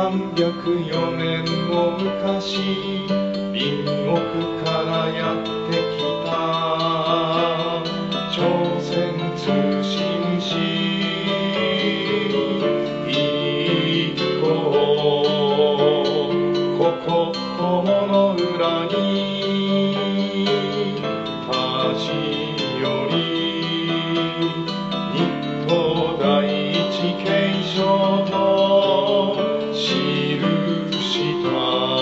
304年の昔、隣国からやってきた朝鮮通信使一行、ここ友の浦に立ち寄り、日東第一継承と記した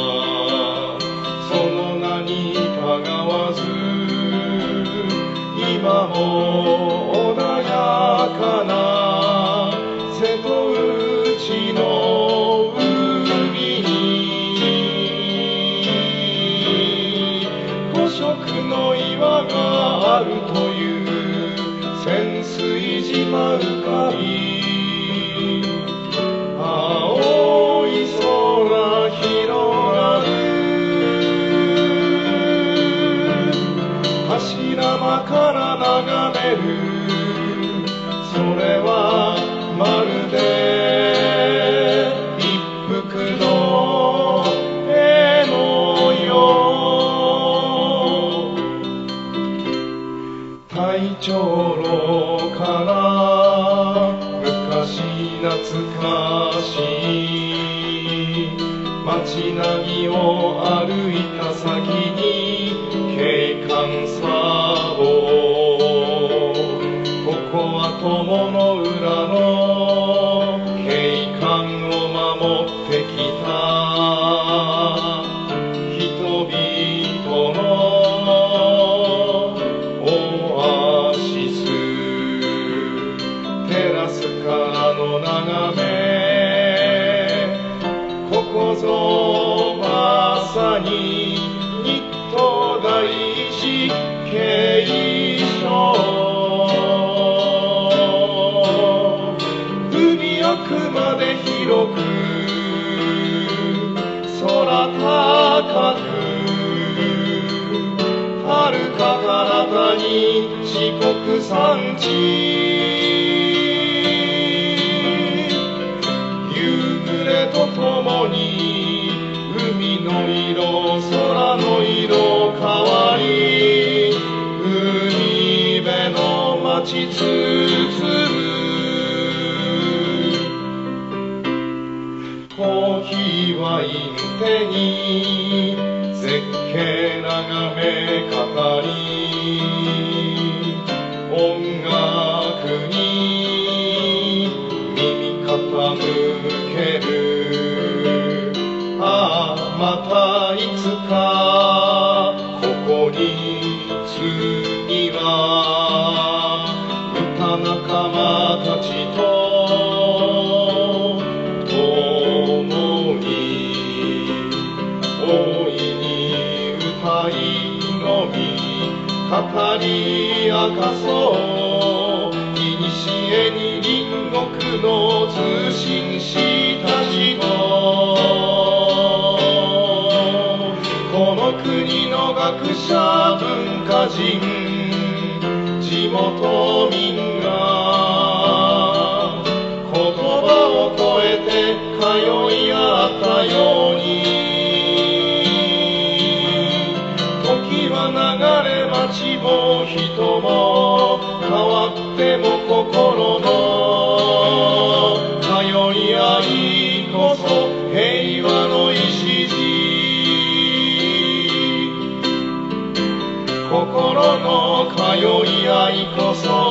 その名にたがわず、今も穏やかな瀬戸内の海に5色の岩があるという潜水島浮かび、青い空広がる柱間から眺める、それはまるで一幅の絵のよう。太長老から昔懐かしい街並みを歩いた先に景観砂防、ここは友の浦の景観を守ってきた人々のオアシス、テラスからの眺め、ここぞまさに日東第一継承、海奥まで広く空高く、遥か彼方に四国山地、夕暮れとともに海の色空の色変わり、海辺の街包む、コーヒーワイン手に絶景眺め語り、音楽に耳傾ける、ああまたいつかここに次は歌仲間たちと共に大いに歌い飲み語り明かそう、古に隣国の通信士たちとこの国の学者文化人地元民が言葉を超えて通い合ったように、時は流れ街も人も変わっても心の通い合いこそ平和の礎、心の通い合いこそ